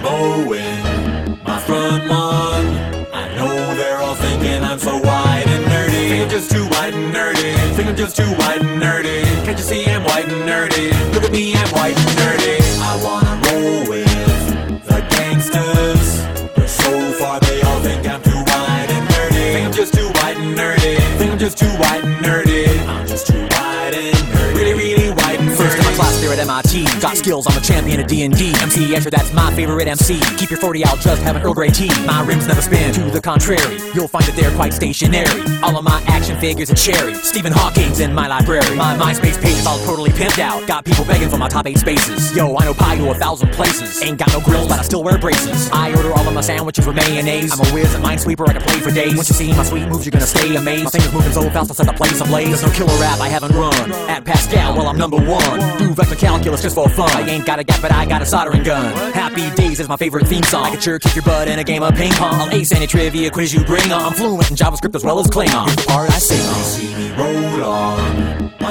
mowing my front lawn. I know they're all thinking I'm so white and nerdy. Think I'm just too white and nerdy. Think I'm just too white and nerdy. Can't you see I'm white and nerdy? Look at me, I'm white and nerdy. I wanna roll with the gangsters, but so far they all think I'm too white and nerdy. Think I'm just too white and nerdy. Think I'm just too white and nerdy. I'm just too white and nerdy. Really, really white and nerdy. First in my class there at MIT. Got skills, I'm a champion of D&D. MC Escher, that's my favorite MC. Keep your 40, I'll just have an Earl Grey tea. My rims never spin, to the contrary. You'll find that they're quite stationary. All of my action figures are cherry. Stephen Hawking's in my library. My MySpace page is all totally pimped out. Got people begging for my top 8 spaces. Yo, I know pie to 1,000 places. Ain't got no grills, but I still wear braces. I order all of my sandwiches with mayonnaise. I'm a whiz at Minesweeper, I can play for days. Once you see my sweet moves, you're gonna stay amazed. My fingers moving so fast, I'll set the place ablaze. There's no killer rap I haven't run. At Pascal, well, I'm number 1. Do vector calculus just for fun. I ain't got a gap, but I got a soldering gun. Happy Days is my favorite theme song. I can sure kick your butt in a game of ping pong. I'll ace any trivia quiz you bring on. I'm fluent in JavaScript as well as Klingon. Here's the part I sing on. See me roll on my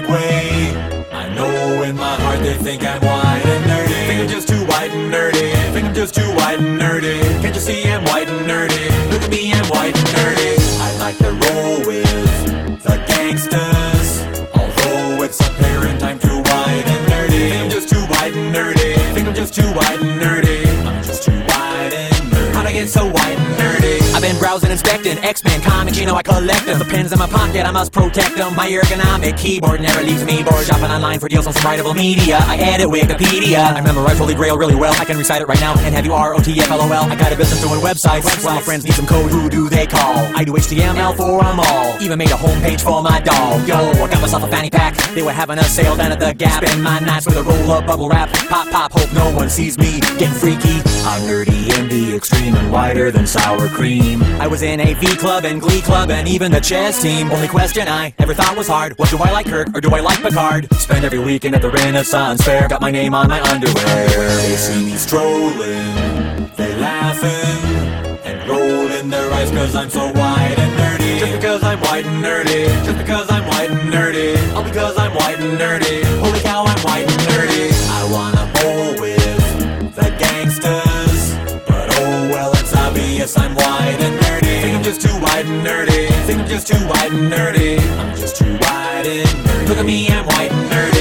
Segway. I know in my heart they think I'm white and nerdy. Think I'm just too white and nerdy. Think I'm just too white and nerdy. Can't you see I'm white and nerdy? Look at me, I'm white and nerdy. I like to roll with the gangsters, although it's apparent I'm too white and nerdy. Think I'm just too white and nerdy. Think I'm just too white and nerdy. I'm just too white and nerdy. How'd I get so white and nerdy? I've been browsing, inspecting X-Men comics, you know I collect them. The pens in my pocket, I must protect them. My ergonomic keyboard never leaves me bored. Shopping online for deals on some writable media. I edit Wikipedia. I memorize Holy Grail really well. I can recite it right now and have you ROTFLOL. I got a business doing websites. Well, my friends need some code, who do they call? I do HTML for them all. Even made a homepage for my dog. Yo, I got myself a fanny pack. They were having a sale down at the Gap. Spend my nights with a roll-up bubble wrap. Pop, pop, hope no one sees me getting freaky. I'm nerdy in the extreme and whiter than sour cream. I was in a V Club and Glee Club and even the chess team. Only question I ever thought was hard, what do I like, Kirk or do I like Picard? Spend every weekend at the Renaissance Fair. Got my name on my underwear. They see me strolling, they laughing and rolling their eyes cause I'm so white and nerdy. Just because I'm white and nerdy. Just because I'm white and nerdy. All because I'm white and nerdy. Holy cow, I'm white and nerdy. I wanna bowl with the gangsters, but oh well, it's obvious I'm white and nerdy. Think I'm just too white and nerdy. Think I'm just too white and nerdy. I'm just too white and nerdy. Look at me, I'm white and nerdy.